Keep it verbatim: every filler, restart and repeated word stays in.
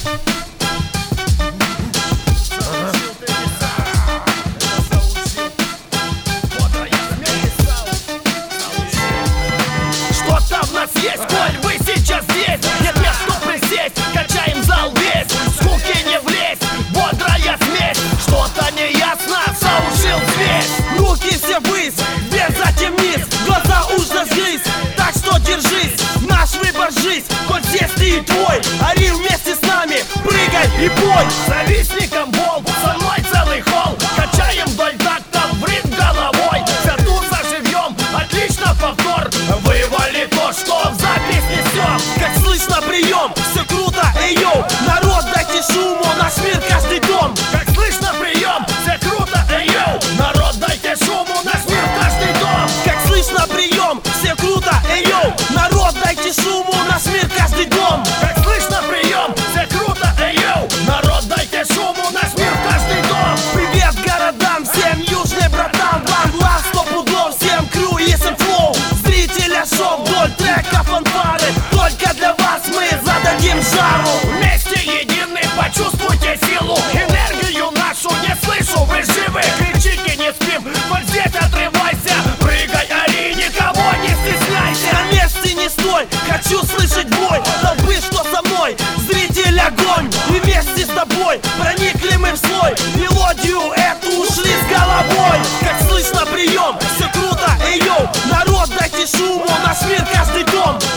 Что-то в нас есть, коль вы сейчас здесь. Нет мест, чтоб присесть, качаем зал весь. Скуки не влезть, бодрая смесь. Что-то неясно, заушил весь. Руки все ввысь, вверх, затем вниз. Глаза уж разгрызь, так что держись. Наш выбор жизнь, хоть здесь ты и твой. Ори вместе с нами, прыгай и пой. Завистником бол, со мной целый холл. Качаем вдоль такта, в ритм головой. Все тут заживем, отлично повтор. Вывали то, что в запись несем. Как слышно прием, все круто, эй йоу. Народ, дайте шуму, наш мир каждый дом. Как слышно прием, все круто, эй йоу. Народ, дайте шуму, наш мир каждый дом. Как слышно прием, все круто, эй йоу. Народ, дайте шуму, наш мир каждый дом. Как слышно прием, все круто, эй йоу. Народ, дайте шуму, наш мир каждый дом. Привет городам, всем южный братан. Вам лав, сто пудов, всем крю и эс эм флоу. Зрителя шоу, вдоль трека фанфары. Только для вас мы зададим жару. Вместе едины, почувствуйте силу. Энергию нашу не слышу, вы живы. Кричите, не спим, хоть здесь отрывайся. Прыгай, ори, никого не стесняйся. На месте не стой, хочу слышать бой. Толпы, что со мной, зритель огонь. И вместе с тобой проникли мы в слой. Мелодию эту ушли с головой. Как слышно прием, все круто, эй йоу. Народ, дайте шуму, наш мир каждый дом.